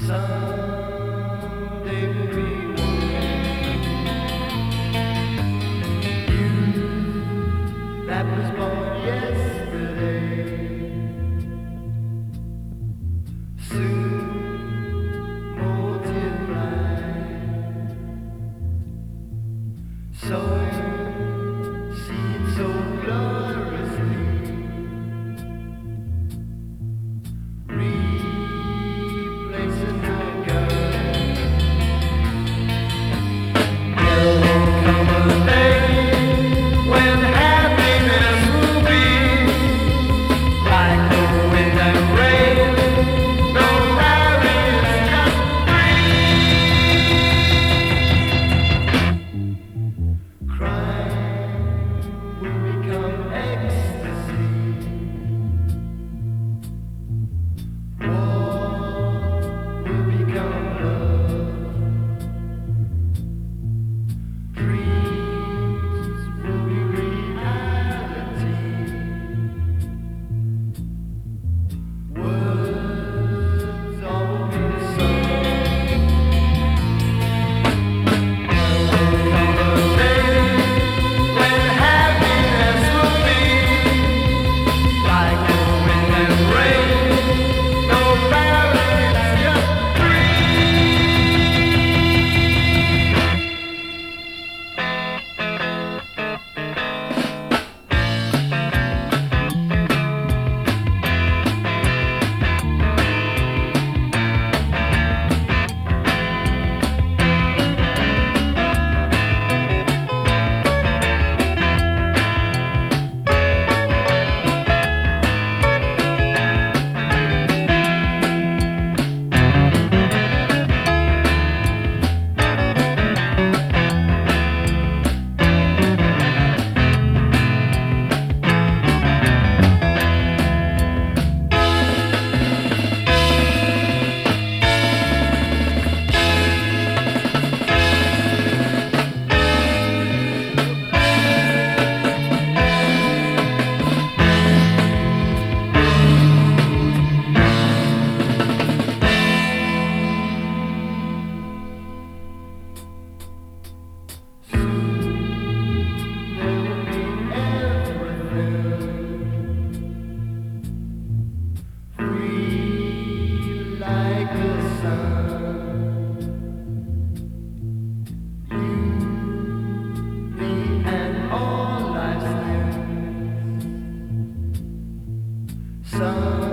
Someday we'll be you that was born yesterday. Soon multiply, sowing seeds so gloriously, replacing the girl. There will come a day when happiness will be like the wind and rain. No barriers, just breathe. Crime will become ecstasy. War will become love. Dreams will be reality. Words all will be sung. There will come a day when happiness will be like the wind and rain. No barriers, just like the sun, you, me, and all life's things.